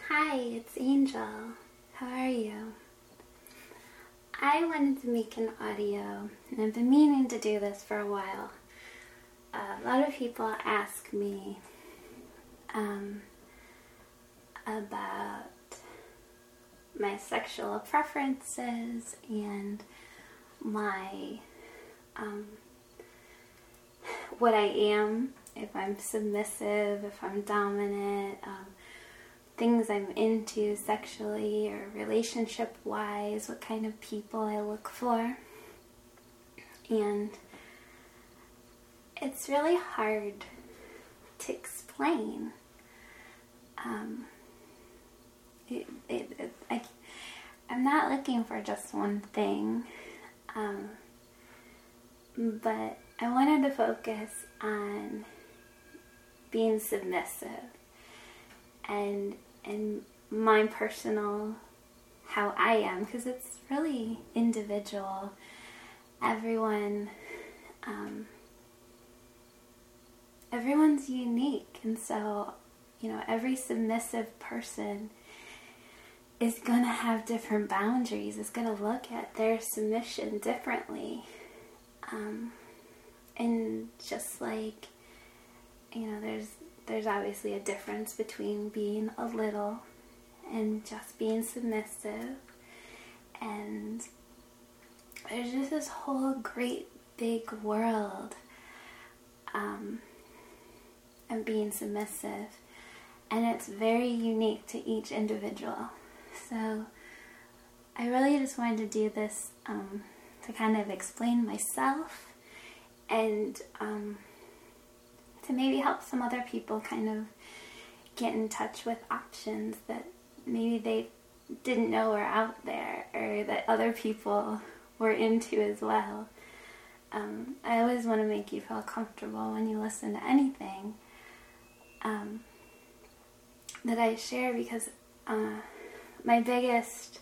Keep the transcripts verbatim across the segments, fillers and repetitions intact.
Hi, it's Angel. How are you? I wanted to make an audio, and I've been meaning to do this for a while. Uh, a lot of people ask me um, about my sexual preferences and my um, what I am, if I'm submissive, if I'm dominant, um, things I'm into sexually or relationship-wise, what kind of people I look for. And it's really hard to explain. Um, it, it, it, I, I'm not looking for just one thing, um, but I wanted to focus on being submissive and and my personal, how I am, because it's really individual. Everyone, um, everyone's unique, and so, you know, every submissive person is going to have different boundaries, is going to look at their submission differently. Um, and just like, you know, there's There's obviously a difference between being a little and just being submissive. And there's just this whole great big world um, of being submissive. And it's very unique to each individual. So I really just wanted to do this um, to kind of explain myself and um, to maybe help some other people kind of get in touch with options that maybe they didn't know were out there or that other people were into as well. Um, I always want to make you feel comfortable when you listen to anything um, that I share, because uh, my biggest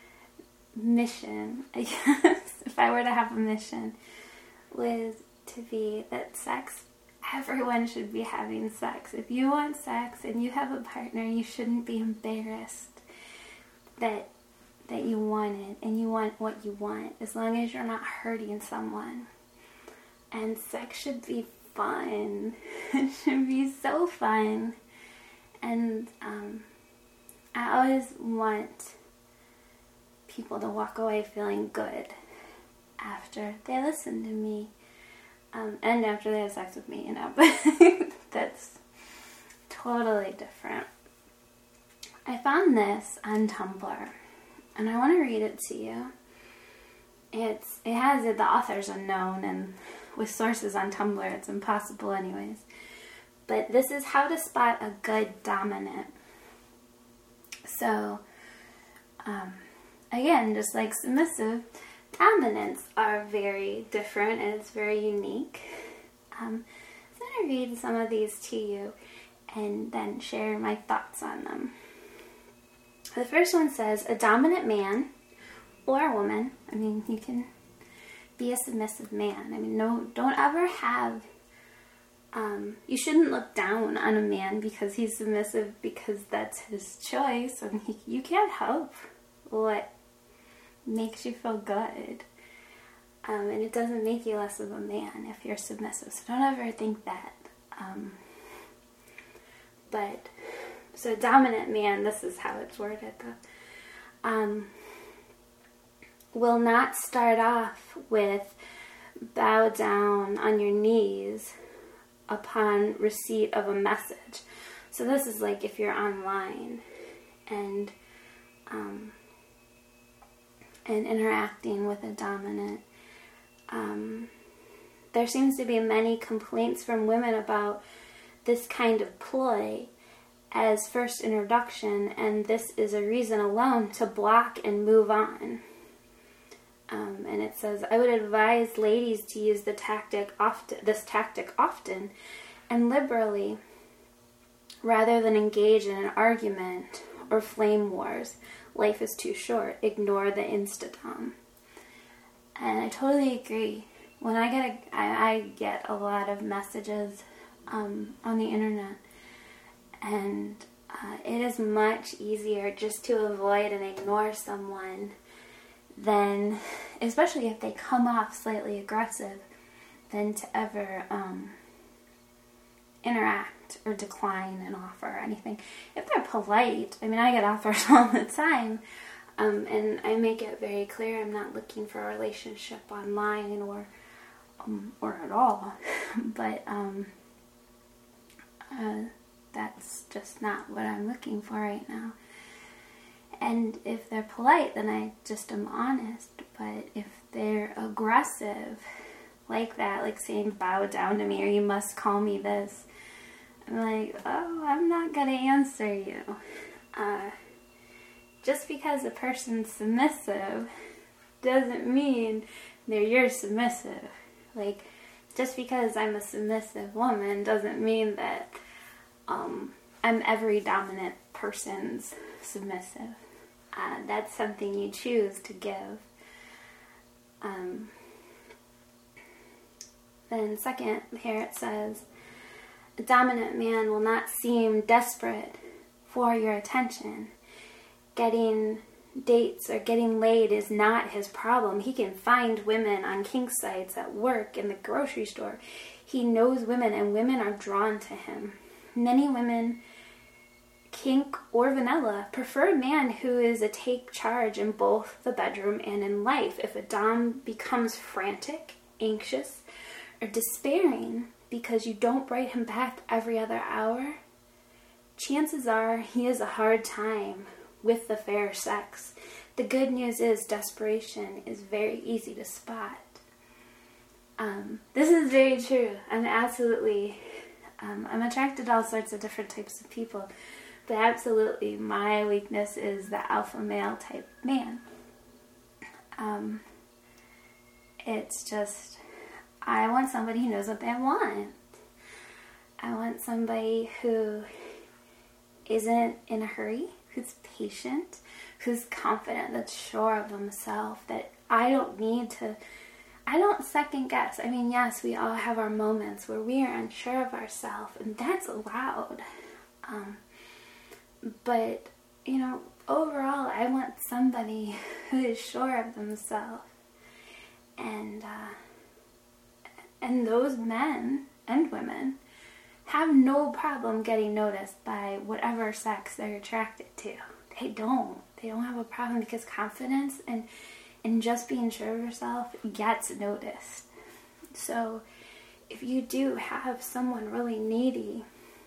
mission, I guess, if I were to have a mission, was to be that sex, everyone should be having sex. If you want sex and you have a partner, you shouldn't be embarrassed that that you want it and you want what you want, as long as you're not hurting someone. And sex should be fun. It should be so fun. And um, I always want people to walk away feeling good after they listen to me. Um, and after they have sex with me, you know, but that's totally different. I found this on Tumblr, and I want to read it to you. It's it has it, the author's unknown, and with sources on Tumblr, it's impossible anyways. But this is how to spot a good dominant. So, um, again, just like submissive, dominants are very different, and it's very unique. Um, so I'm going to read some of these to you and then share my thoughts on them. The first one says, a dominant man or woman, I mean, you can be a submissive man. I mean, no, don't ever have, um, you shouldn't look down on a man because he's submissive, because that's his choice, and he, you can't help what makes you feel good. Um, and it doesn't make you less of a man if you're submissive. So don't ever think that. Um, but, so dominant man, this is how it's worded though. Um, will not start off with bow down on your knees upon receipt of a message. So this is like if you're online and, um, and interacting with a dominant. Um, there seems to be many complaints from women about this kind of ploy as first introduction, and this is a reason alone to block and move on. Um, and it says, I would advise ladies to use the tactic often, this tactic often and liberally, rather than engage in an argument or flame wars. Life is too short. Ignore the insta-dom. And I totally agree. When I get a, I, I get a lot of messages um, on the internet, and Uh, it is much easier just to avoid and ignore someone than, especially if they come off slightly aggressive, than to ever um, interact or decline an offer or anything. If they're polite, I mean, I get offers all the time, um, and I make it very clear I'm not looking for a relationship online or um, or at all, but um, uh, that's just not what I'm looking for right now. And if they're polite, then I just am honest. But if they're aggressive like that, like saying bow down to me or you must call me this, I'm like, oh, I'm not going to answer you. Uh, just because a person's submissive doesn't mean they're your submissive. Like, just because I'm a submissive woman doesn't mean that um, I'm every dominant person's submissive. Uh, that's something you choose to give. Um, then second, here it says, a dominant man will not seem desperate for your attention. Getting dates or getting laid is not his problem. He can find women on kink sites, at work, in the grocery store. He knows women, and women are drawn to him. Many women, kink or vanilla, prefer a man who is a take charge in both the bedroom and in life. If a dom becomes frantic, anxious, or despairing because you don't write him back every other hour, chances are he has a hard time with the fair sex. The good news is desperation is very easy to spot. Um, this is very true. I'm absolutely, um, I'm attracted to all sorts of different types of people, but absolutely my weakness is the alpha male type man. Um, it's just, I want somebody who knows what they want. I want somebody who isn't in a hurry, who's patient, who's confident, that's sure of themselves, that I don't need to, I don't second guess. I mean, yes, we all have our moments where we are unsure of ourselves, and that's allowed. Um, but, you know, overall, I want somebody who is sure of themselves. And, uh, and those men and women have no problem getting noticed by whatever sex they're attracted to. They don't. They don't have a problem, because confidence and, and just being sure of yourself gets noticed. So if you do have someone really needy,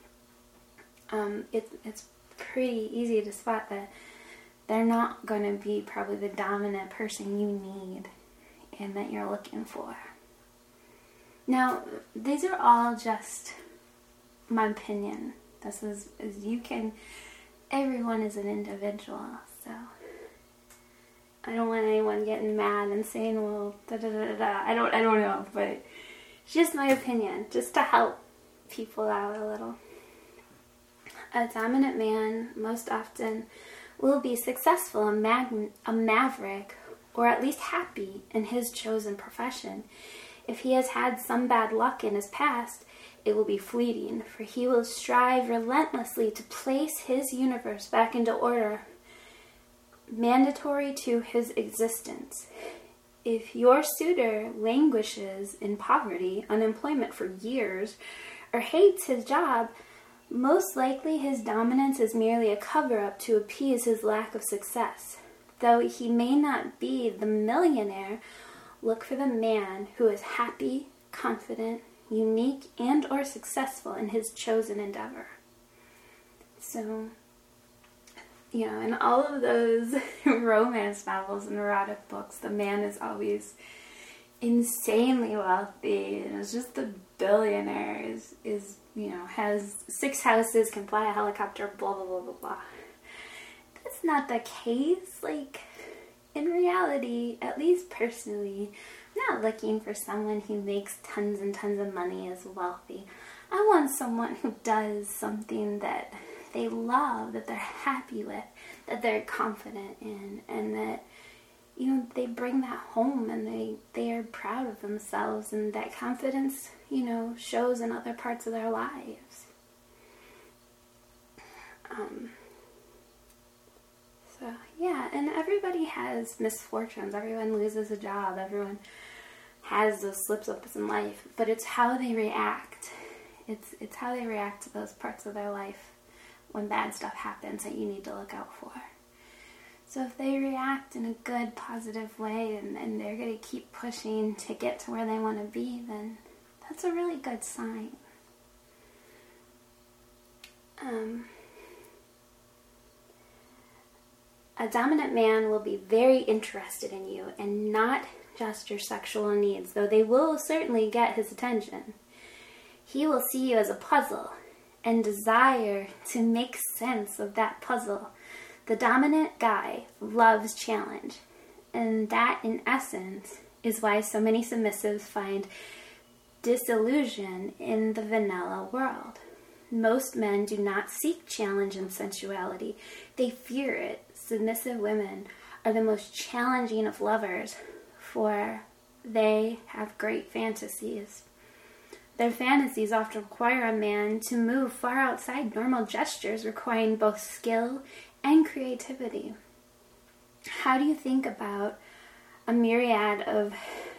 um, it, it's pretty easy to spot that they're not going to be probably the dominant person you need and that you're looking for. Now, these are all just my opinion. This is, is you can, everyone is an individual, so I don't want anyone getting mad and saying, well, da da da da. I don't, I don't know, but it's just my opinion, just to help people out a little. A dominant man most often will be successful, a, mag- a maverick, or at least happy in his chosen profession. If he has had some bad luck in his past, it will be fleeting, for he will strive relentlessly to place his universe back into order, mandatory to his existence. If your suitor languishes in poverty, unemployment for years, or hates his job, most likely his dominance is merely a cover-up to appease his lack of success. Though he may not be the millionaire, look for the man who is happy, confident, unique, and or successful in his chosen endeavor. So, you know, in all of those romance novels and erotic books, the man is always insanely wealthy, and is just a billionaire, is, is, you know, has six houses, can fly a helicopter, blah, blah, blah, blah, blah. That's not the case. Like, in reality, at least personally, I'm not looking for someone who makes tons and tons of money as wealthy. I want someone who does something that they love, that they're happy with, that they're confident in, and that, you know, they bring that home and they, they are proud of themselves, and that confidence, you know, shows in other parts of their lives. Um, so, yeah, and everybody has misfortunes. Everyone loses a job. Everyone has those slips-ups in life. But it's how they react. It's, it's how they react to those parts of their life when bad stuff happens that you need to look out for. So if they react in a good, positive way and, and they're going to keep pushing to get to where they want to be, then that's a really good sign. Um, a dominant man will be very interested in you and not just your sexual needs, though they will certainly get his attention. He will see you as a puzzle and desire to make sense of that puzzle. The dominant guy loves challenge, and that, in essence, is why so many submissives find disillusion in the vanilla world. Most men do not seek challenge and sensuality. They fear it. Submissive women are the most challenging of lovers, for they have great fantasies. Their fantasies often require a man to move far outside normal gestures, requiring both skill and creativity. How do you think about a myriad of...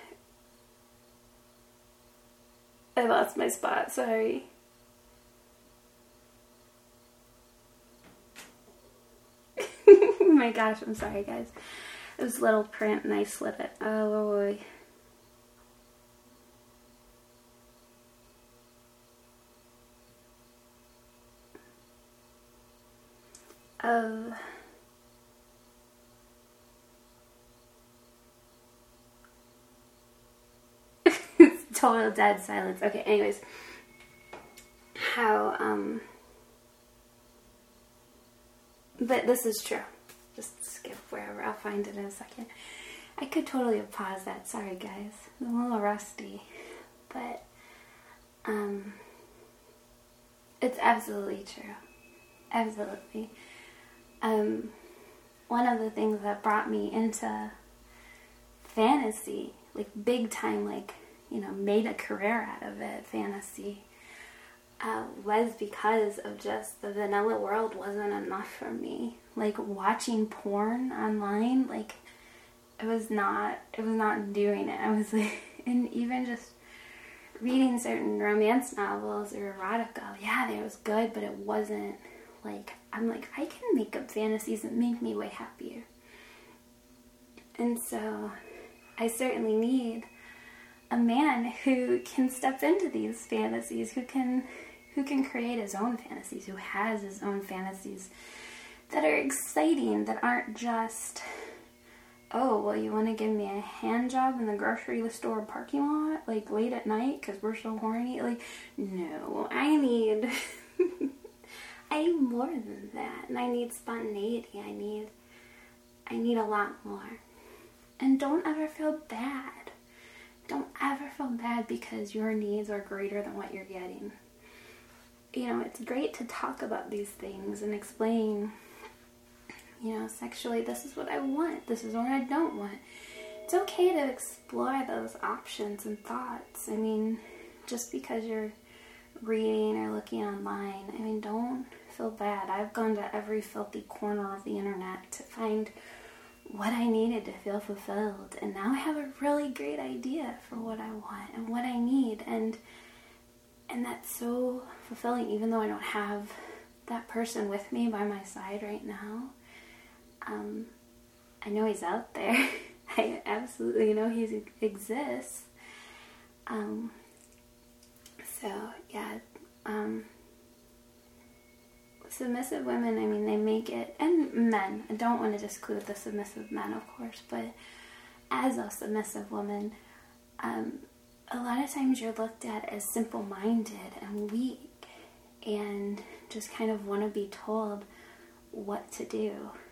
I lost my spot, sorry. Oh my gosh, I'm sorry guys. It was little print and I slip it. Oh boy. Of total dead silence. Okay, anyways. How, um... But this is true. Just skip wherever. I'll find it in a second. I could totally have paused that. Sorry, guys. I'm a little rusty. But, um... it's absolutely true. Absolutely. Um, one of the things that brought me into fantasy, like big time, like, you know, made a career out of it, fantasy, uh, was because of just the vanilla world wasn't enough for me. Like, watching porn online, like, it was not, it was not doing it. I was like, and even just reading certain romance novels or erotica, yeah, it was good, but it wasn't, like, I'm like, I can make up fantasies that make me way happier. And so, I certainly need a man who can step into these fantasies, who can, who can create his own fantasies, who has his own fantasies that are exciting, that aren't just, oh, well, you want to give me a hand job in the grocery store parking lot, like, late at night, because we're so horny? Like, no, I need... I need more than that, and I need spontaneity. I need, I need a lot more. And don't ever feel bad. Don't ever feel bad because your needs are greater than what you're getting. You know, it's great to talk about these things and explain, you know, sexually, this is what I want, this is what I don't want. It's okay to explore those options and thoughts. I mean, just because you're reading or looking online, I mean, don't feel bad. I've gone to every filthy corner of the internet to find what I needed to feel fulfilled, and now I have a really great idea for what I want and what I need, and and that's so fulfilling, even though I don't have that person with me by my side right now. um, I know he's out there. I absolutely know he exists. um, so yeah, um, submissive women, I mean, they make it, and men, I don't want to disclude the submissive men, of course, but as a submissive woman, um, a lot of times you're looked at as simple-minded and weak, and just kind of want to be told what to do.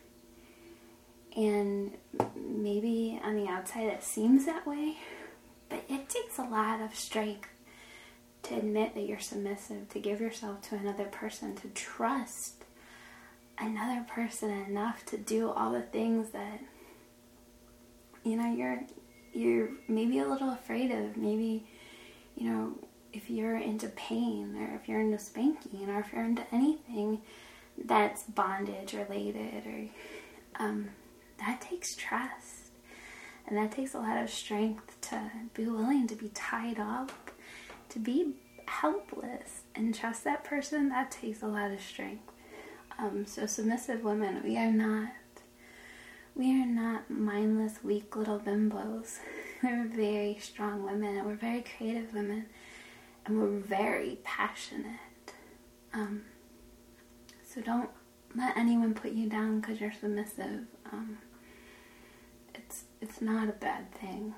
And maybe on the outside it seems that way, but it takes a lot of strength to admit that you're submissive, to give yourself to another person, to trust another person enough to do all the things that, you know, you're you're maybe a little afraid of. Maybe, you know, if you're into pain, or if you're into spanking, or if you're into anything that's bondage related, or um, that takes trust. And that takes a lot of strength to be willing to be tied up, to be helpless and trust that person. That takes a lot of strength. Um, so submissive women, we are not, we are not mindless, weak little bimbos. We're very strong women, and we're very creative women, and we're very passionate. Um, so don't let anyone put you down because you're submissive. Um, it's it's not a bad thing.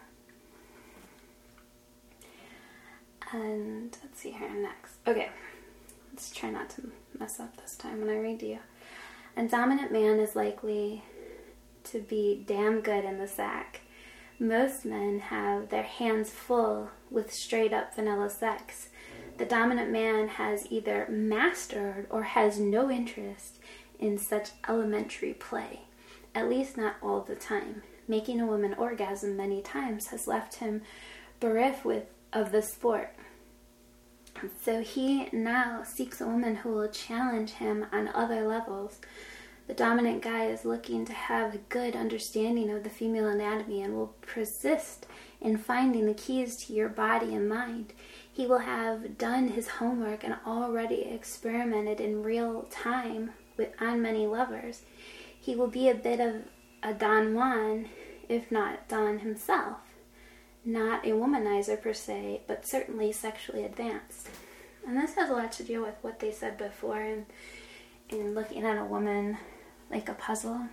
And let's see here next. Okay, let's try not to mess up this time when I read to you. A dominant man is likely to be damn good in the sack. Most men have their hands full with straight up vanilla sex. The dominant man has either mastered or has no interest in such elementary play, at least not all the time. Making a woman orgasm many times has left him bereft with of the sport. So he now seeks a woman who will challenge him on other levels. The dominant guy is looking to have a good understanding of the female anatomy and will persist in finding the keys to your body and mind. He will have done his homework and already experimented in real time with on many lovers. He will be a bit of a Don Juan, if not Don himself. Not a womanizer per se, but certainly sexually advanced. And this has a lot to do with what they said before in, in looking at a woman like a puzzle.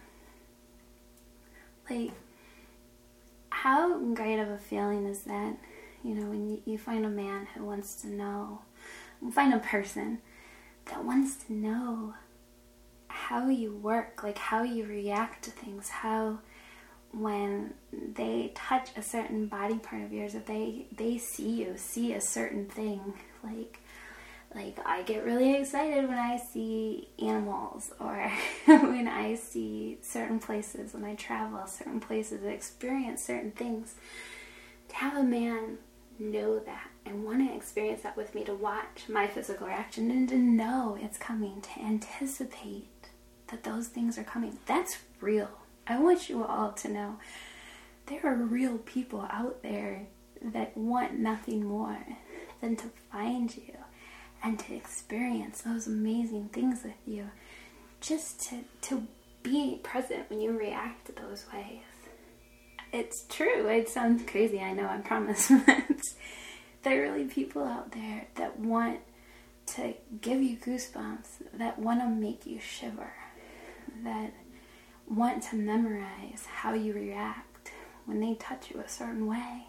Like, how great of a feeling is that, you know, when you, you find a man who wants to know, you find a person that wants to know how you work, like how you react to things, how when they touch a certain body part of yours, if they, they see you, see a certain thing, like, like I get really excited when I see animals, or when I see certain places, when I travel certain places, experience certain things. To have a man know that and want to experience that with me, to watch my physical reaction and to know it's coming, to anticipate that those things are coming, that's real. I want you all to know there are real people out there that want nothing more than to find you and to experience those amazing things with you. Just to, to be present when you react to those ways. It's true. It sounds crazy, I know, I promise. But there are really people out there that want to give you goosebumps, that want to make you shiver, that want to memorize how you react when they touch you a certain way.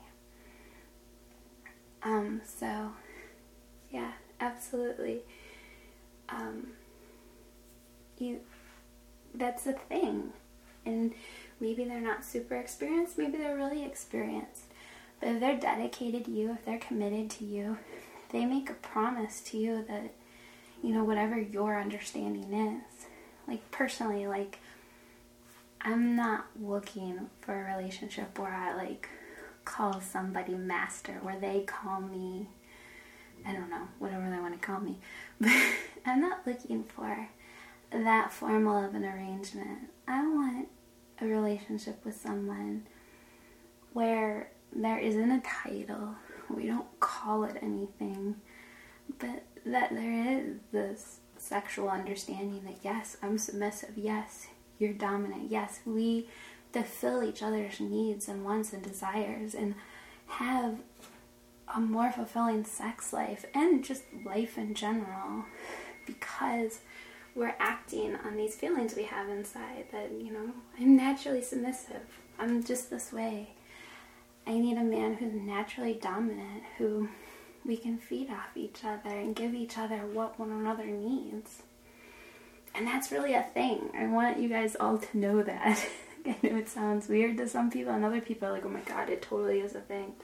Um, so, yeah, absolutely. Um, you, that's the thing. And maybe they're not super experienced, maybe they're really experienced. But if they're dedicated to you, if they're committed to you, they make a promise to you that, you know, whatever your understanding is. Like, personally, like, I'm not looking for a relationship where I, like, call somebody master, where they call me, I don't know, whatever they want to call me. But I'm not looking for that formal of an arrangement. I want a relationship with someone where there isn't a title, we don't call it anything, but that there is this sexual understanding that, yes, I'm submissive, yes, you're dominant, yes, we fulfill each other's needs and wants and desires and have a more fulfilling sex life and just life in general, because we're acting on these feelings we have inside that, you know, I'm naturally submissive, I'm just this way. I need a man who's naturally dominant, who we can feed off each other and give each other what one another needs. And that's really a thing. I want you guys all to know that. I know it sounds weird to some people, and other people are like, oh my god, it totally is a thing.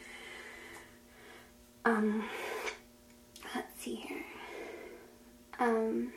Um, let's see here. Um,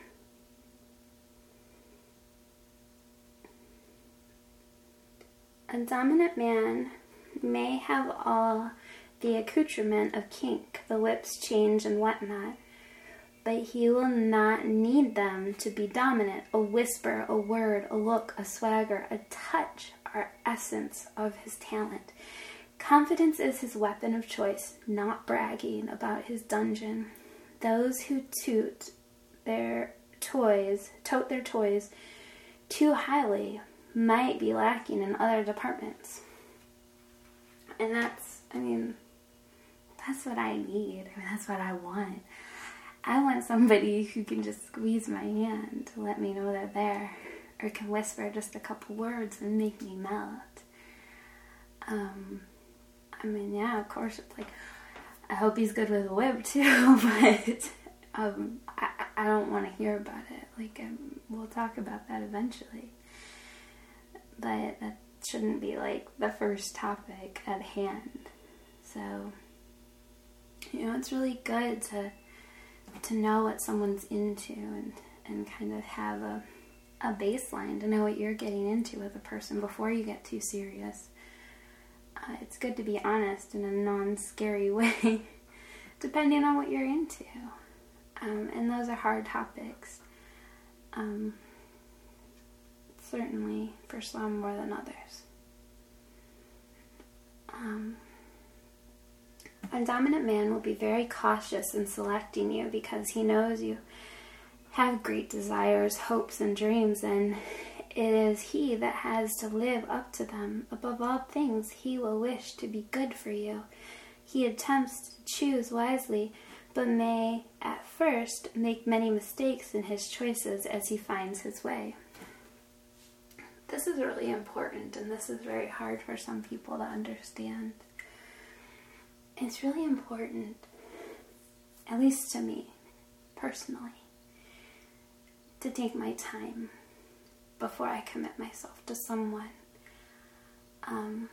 a dominant man may have all the accoutrement of kink, the lips change and whatnot, but he will not need them to be dominant. A whisper, a word, a look, a swagger, a touch are essence of his talent. Confidence is his weapon of choice, not bragging about his dungeon. Those who toot their toys, tote their toys too highly might be lacking in other departments. And that's, I mean, that's what I need. I mean, that's what I want. I want somebody who can just squeeze my hand to let me know they're there, or can whisper just a couple words and make me melt. Um, I mean, yeah, of course, it's like, I hope he's good with a whip too, but um, I, I don't want to hear about it. Like, um, we'll talk about that eventually. But that shouldn't be like the first topic at hand. So, you know, it's really good to to know what someone's into and, and kind of have a, a baseline to know what you're getting into with a person before you get too serious. Uh, it's good to be honest in a non-scary way, depending on what you're into. Um, and those are hard topics. Um, certainly for some more than others. Um, a dominant man will be very cautious in selecting you because he knows you have great desires, hopes, and dreams, and it is he that has to live up to them. Above all things, he will wish to be good for you. He attempts to choose wisely, but may at first make many mistakes in his choices as he finds his way. This is really important, and this is very hard for some people to understand. It's really important, at least to me, personally, to take my time before I commit myself to someone. Um,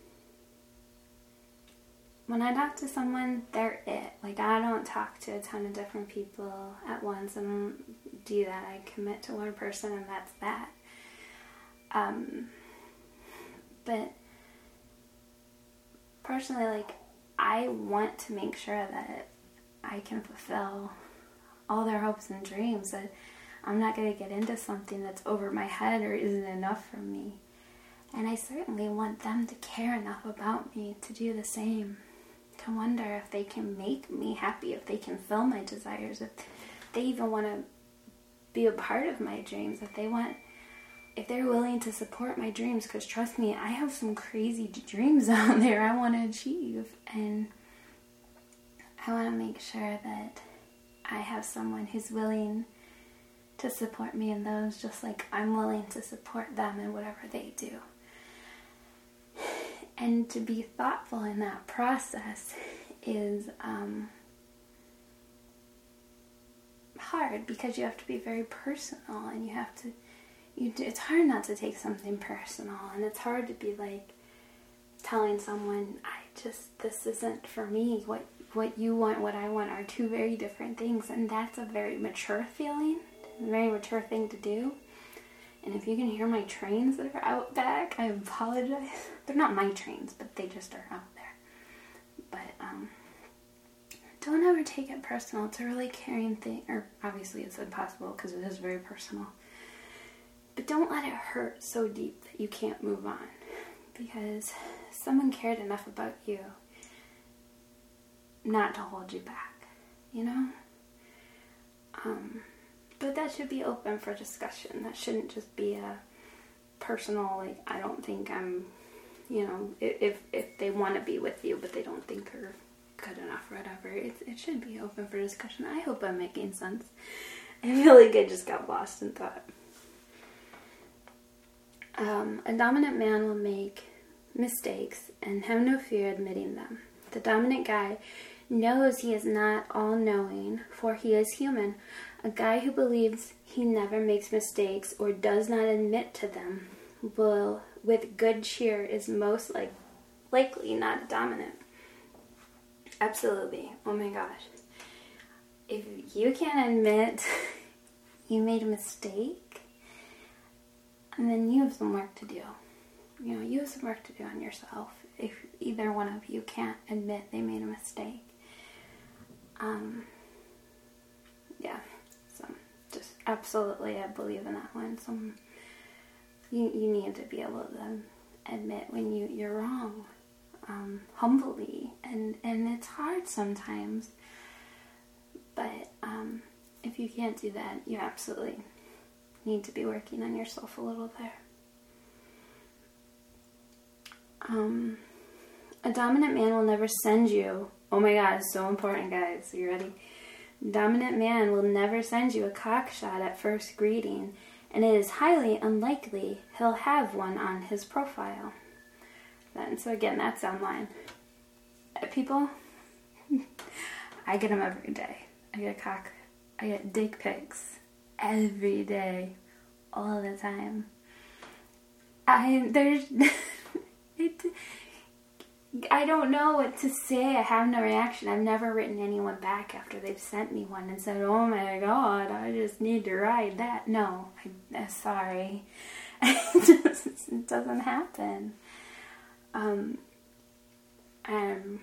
when I talk to someone, they're it. Like, I don't talk to a ton of different people at once. I don't do that. I commit to one person and that's that. Um, but personally, like, I want to make sure that I can fulfill all their hopes and dreams, that I'm not going to get into something that's over my head or isn't enough for me. And I certainly want them to care enough about me to do the same, to wonder if they can make me happy, if they can fill my desires, if they even want to be a part of my dreams, if they want, if they're willing to support my dreams, because trust me, I have some crazy dreams out there I want to achieve, and I want to make sure that I have someone who's willing to support me in those, just like I'm willing to support them in whatever they do. And to be thoughtful in that process is um, hard, because you have to be very personal, and you have to, you do, it's hard not to take something personal, and it's hard to be like telling someone, I just, this isn't for me, what what you want, what I want are two very different things, and that's a very mature feeling, a very mature thing to do. And if you can hear my trains that are out back, I apologize. They're not my trains, but they just are out there. But um, don't ever take it personal. It's a really caring thing, or obviously it's impossible because it is very personal. But don't let it hurt so deep that you can't move on, because someone cared enough about you not to hold you back, you know? Um, but that should be open for discussion. That shouldn't just be a personal, like, I don't think I'm, you know, if if they want to be with you, but they don't think they're good enough or whatever. It, it should be open for discussion. I hope I'm making sense. I feel like I just got lost in thought. Um, a dominant man will make mistakes and have no fear admitting them. The dominant guy knows he is not all-knowing, for he is human. A guy who believes he never makes mistakes or does not admit to them will, with good cheer, is most like, likely not dominant. Absolutely. Oh my gosh. If you can't admit you made a mistake, and then you have some work to do. You know, you have some work to do on yourself if either one of you can't admit they made a mistake. Um, yeah, so just absolutely, I believe in that one. Some you you need to be able to admit when you you're wrong, um, humbly, and and it's hard sometimes. But um, if you can't do that, you absolutely need to be working on yourself a little there. Um, a dominant man will never send you. Oh my God, it's so important, guys. Are you ready? Dominant man will never send you a cock shot at first greeting, and it is highly unlikely he'll have one on his profile. And so again, that's online. People, I get them every day. I get a cock, I get dick pics every day, all the time. I, there's, it, I don't know what to say. I have no reaction. I've never written anyone back after they've sent me one and said, oh my God, I just need to ride that. No, I, I'm sorry. It, just, it doesn't happen. Um, um,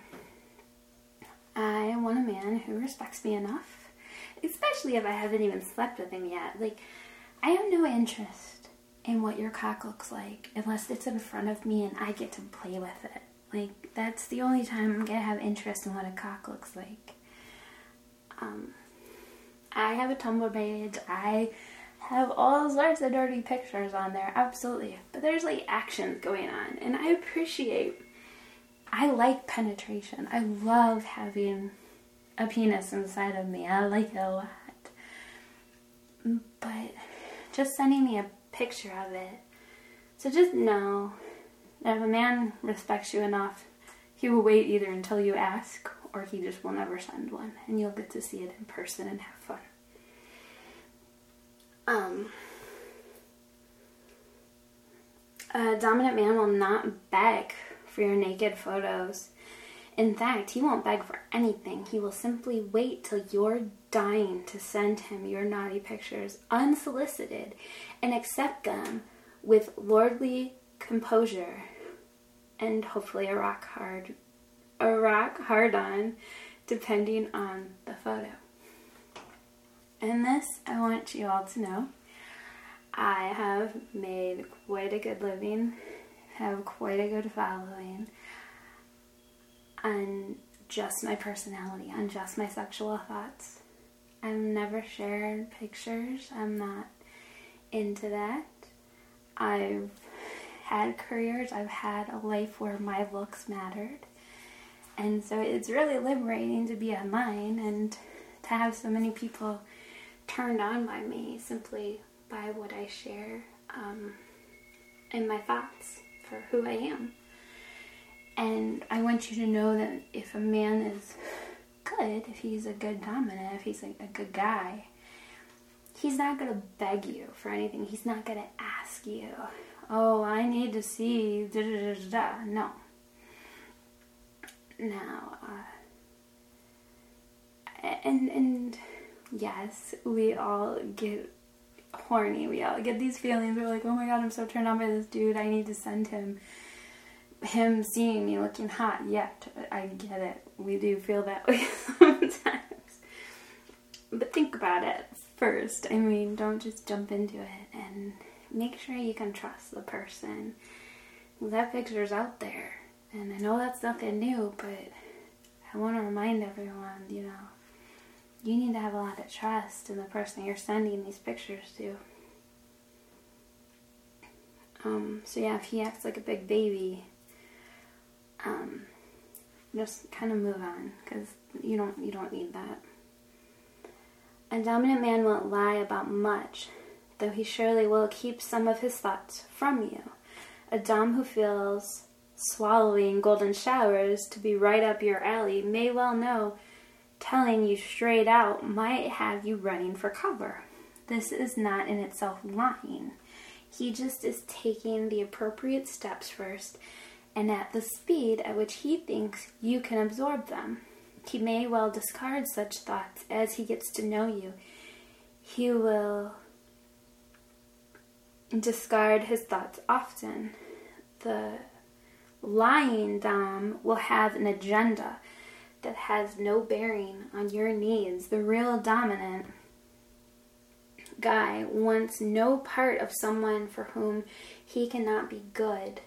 I want a man who respects me enough, especially if I haven't even slept with him yet. Like, I have no interest in what your cock looks like unless it's in front of me and I get to play with it. Like, that's the only time I'm gonna have interest in what a cock looks like. Um, I have a Tumblr page. I have all sorts of dirty pictures on there, absolutely. But there's like action going on, and I appreciate. I like penetration. I love having a penis inside of me. I like it a lot. But just sending me a picture of it. So just know that if a man respects you enough, he will wait either until you ask or he just will never send one. And you'll get to see it in person and have fun. Um, a dominant man will not beg for your naked photos. In fact, he won't beg for anything. He will simply wait till you're dying to send him your naughty pictures unsolicited and accept them with lordly composure and hopefully a rock hard, a rock hard on, depending on the photo. And this, I want you all to know, I have made quite a good living, have quite a good following on just my personality, on just my sexual thoughts. I've never shared pictures. I'm not into that. I've had careers. I've had a life where my looks mattered. And so it's really liberating to be online and to have so many people turned on by me simply by what I share um, and my thoughts for who I am. And I want you to know that if a man is good, if he's a good dominant, if he's a, a good guy, he's not going to beg you for anything. He's not going to ask you, oh, I need to see da da da da. No. Now, uh, and and yes, we all get horny. We all get these feelings. We're like, oh my God, I'm so turned on by this dude. I need to send him. Him seeing me looking hot. Yeah, I get it. We do feel that way sometimes. But think about it first. I mean, don't just jump into it, and make sure you can trust the person. That picture's out there. And I know that's nothing new, but I want to remind everyone, you know, you need to have a lot of trust in the person you're sending these pictures to. Um, so yeah, if he acts like a big baby, um, just kind of move on, because you don't, you don't need that. A dominant man won't lie about much, though he surely will keep some of his thoughts from you. A dom who feels swallowing golden showers to be right up your alley may well know telling you straight out might have you running for cover. This is not in itself lying. He just is taking the appropriate steps first and at the speed at which he thinks you can absorb them. He may well discard such thoughts as he gets to know you. He will discard his thoughts often. The lying dom will have an agenda that has no bearing on your needs. The real dominant guy wants no part of someone for whom he cannot be good.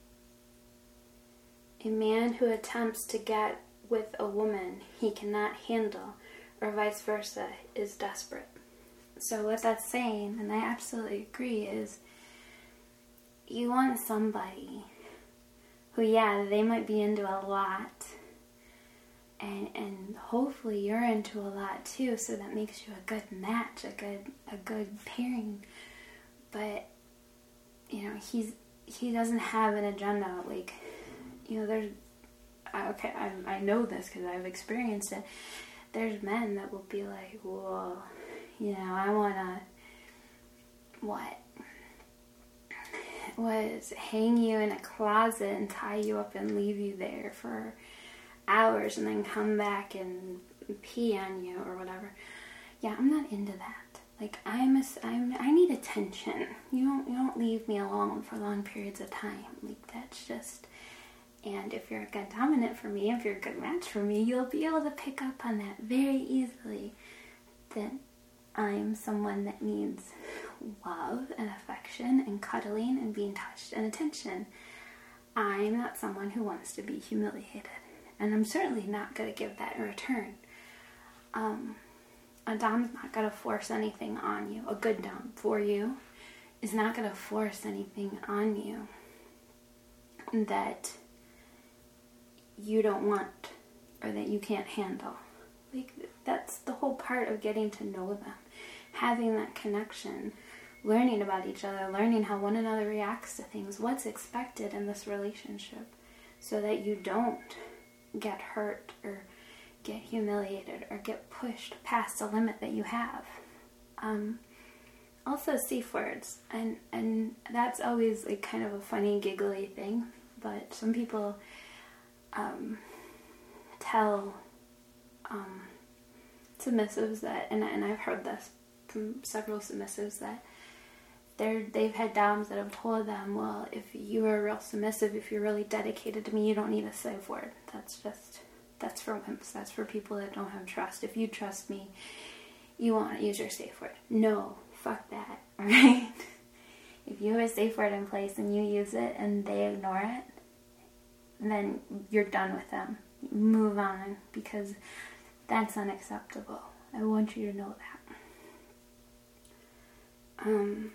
A man who attempts to get with a woman he cannot handle, or vice versa, is desperate. So what that's saying, and I absolutely agree, is you want somebody who, yeah, they might be into a lot, and and hopefully you're into a lot too, so that makes you a good match, a good a good pairing. But you know, he's he doesn't have an agenda. Like, you know, there's okay, I I know this because I've experienced it. There's men that will be like, whoa, you know, I wanna what was hang you in a closet and tie you up and leave you there for hours and then come back and pee on you or whatever. Yeah, I'm not into that. Like, I'm a, I'm, I need attention. You don't, you don't leave me alone for long periods of time. Like, that's just, and if you're a good dominant for me, if you're a good match for me, you'll be able to pick up on that very easily, that I'm someone that needs love and affection and cuddling and being touched and attention. I'm not someone who wants to be humiliated. And I'm certainly not going to give that in return. Um, a dom's not going to force anything on you. A good dom for you is not going to force anything on you that you don't want or that you can't handle. Like, that's the whole part of getting to know them. Having that connection, learning about each other, learning how one another reacts to things, what's expected in this relationship, so that you don't get hurt or get humiliated or get pushed past a limit that you have. Um, also safe words, and and that's always like kind of a funny giggly thing, but some people um, tell um, submissives that, and, and I've heard this from several submissives, that They're, they've had doms that have told them, well, if you are real submissive, if you're really dedicated to me, you don't need a safe word. That's just, that's for wimps. That's for people that don't have trust. If you trust me, you want to use your safe word. No, fuck that, alright? If you have a safe word in place and you use it and they ignore it, then you're done with them. Move on, because that's unacceptable. I want you to know that. Um...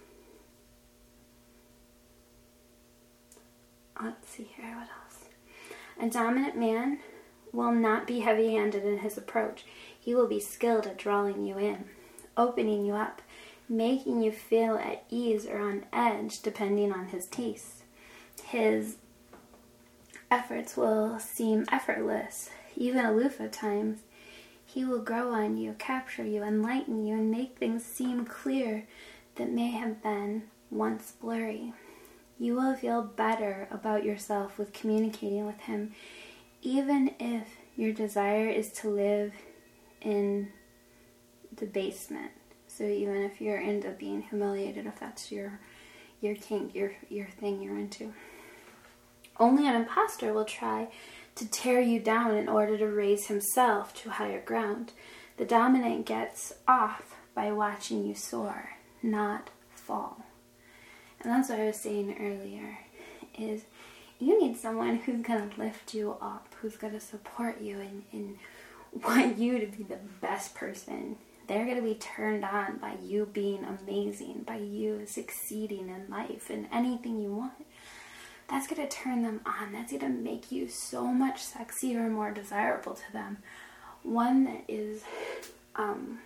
Let's see here, what else? A dominant man will not be heavy-handed in his approach. He will be skilled at drawing you in, opening you up, making you feel at ease or on edge, depending on his tastes. His efforts will seem effortless, even aloof at times. He will grow on you, capture you, enlighten you, and make things seem clear that may have been once blurry. You will feel better about yourself with communicating with him, even if your desire is to live in the basement. So even if you're into being humiliated, if that's your your kink, your your thing you're into. Only an imposter will try to tear you down in order to raise himself to higher ground. The dominant gets off by watching you soar, not fall. And that's what I was saying earlier, is you need someone who's going to lift you up, who's going to support you and, and want you to be the best person. They're going to be turned on by you being amazing, by you succeeding in life and anything you want. That's going to turn them on. That's going to make you so much sexier and more desirable to them. One that is, um...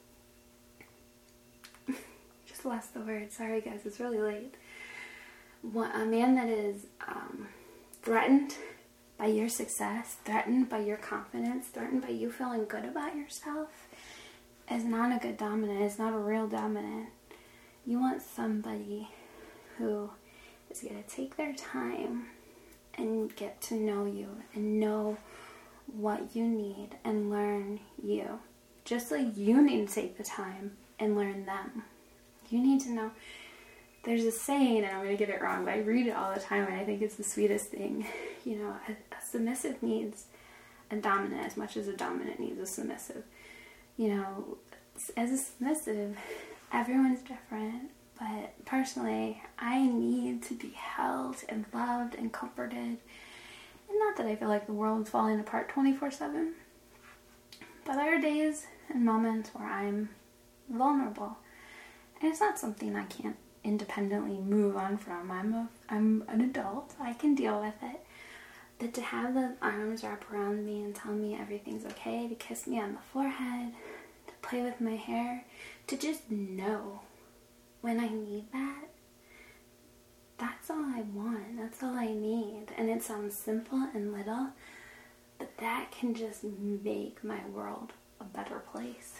lost the word. Sorry guys, it's really late. A man that is um, threatened by your success, threatened by your confidence, threatened by you feeling good about yourself, is not a good dominant. Is not a real dominant. You want somebody who is going to take their time and get to know you and know what you need and learn you. Just like you need to take the time and learn them. You need to know. There's a saying, and I'm going to get it wrong, but I read it all the time, and I think it's the sweetest thing. You know, a, a submissive needs a dominant as much as a dominant needs a submissive. You know, as a submissive, everyone's different, but personally, I need to be held and loved and comforted. And not that I feel like the world is falling apart twenty-four seven, but there are days and moments where I'm vulnerable. And it's not something I can't independently move on from. I'm a, I'm an adult. I can deal with it. But to have the arms wrap around me and tell me everything's okay, to kiss me on the forehead, to play with my hair, to just know when I need that, that's all I want. That's all I need. And it sounds simple and little, but that can just make my world a better place.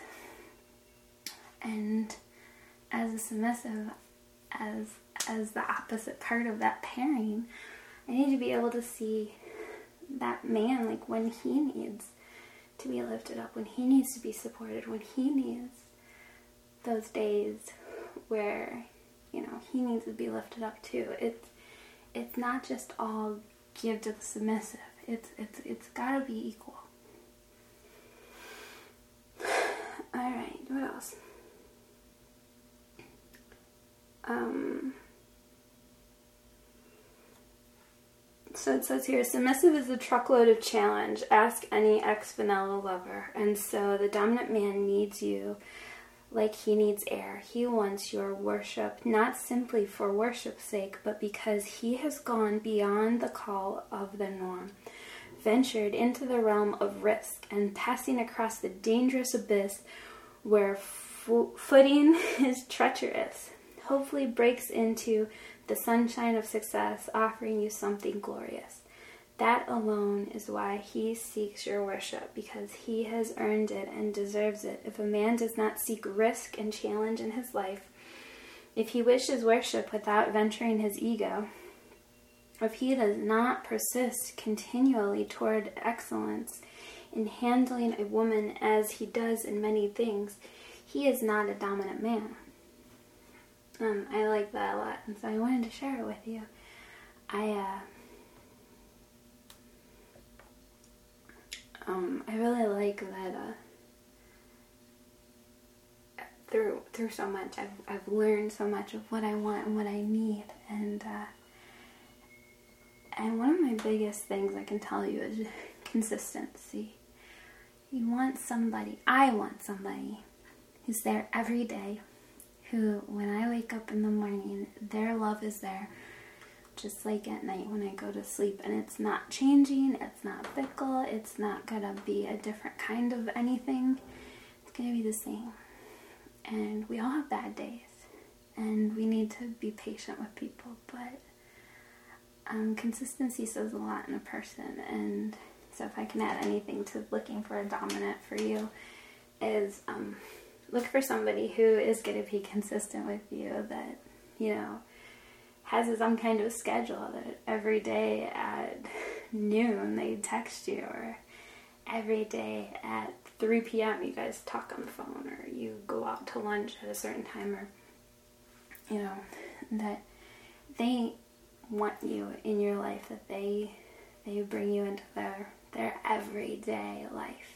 And as a submissive, as as the opposite part of that pairing, I need to be able to see that man, like when he needs to be lifted up, when he needs to be supported, when he needs those days where, you know, he needs to be lifted up too. It's it's not just all give to the submissive. It's it's it's gotta be equal. All right, what else? Um, so it says here, submissive is a truckload of challenge. Ask any ex-vanilla lover. And so the dominant man needs you like he needs air. He wants your worship, not simply for worship's sake, but because he has gone beyond the call of the norm, ventured into the realm of risk, and passing across the dangerous abyss where fo- footing is treacherous, hopefully breaks into the sunshine of success, offering you something glorious. That alone is why he seeks your worship, because he has earned it and deserves it. If a man does not seek risk and challenge in his life, if he wishes worship without venturing his ego, if he does not persist continually toward excellence in handling a woman as he does in many things, he is not a dominant man. Um, I like that a lot, and so I wanted to share it with you. I, uh, um, I really like that, uh, through, through so much, I've, I've learned so much of what I want and what I need, and, uh, and one of my biggest things I can tell you is consistency. You want somebody, I want somebody who's there every day, who, when I wake up in the morning, their love is there, just like at night when I go to sleep. And it's not changing, it's not fickle, it's not gonna be a different kind of anything. It's gonna be the same. And we all have bad days, and we need to be patient with people, but um, consistency says a lot in a person. And so if I can add anything to looking for a dominant for you, is um, look for somebody who is going to be consistent with you, that, you know, has his own kind of schedule, that every day at noon they text you, or every day at three p.m. you guys talk on the phone, or you go out to lunch at a certain time, or, you know, that they want you in your life, that they they bring you into their, their everyday life.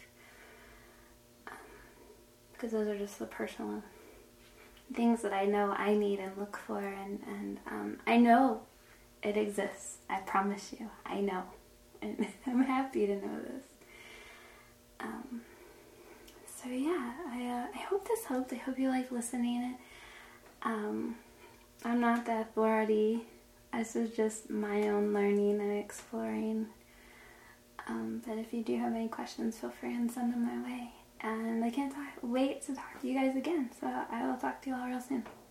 Because those are just the personal things that I know I need and look for, and, and um, I know it exists. I promise you, I know. And I'm happy to know this. Um, so yeah, I, uh, I hope this helped. I hope you like listening it. Um, I'm not the authority. This is just my own learning and exploring. Um, but if you do have any questions, feel free and send them my way. And I can't talk, wait to talk to you guys again. So I will talk to you all real soon.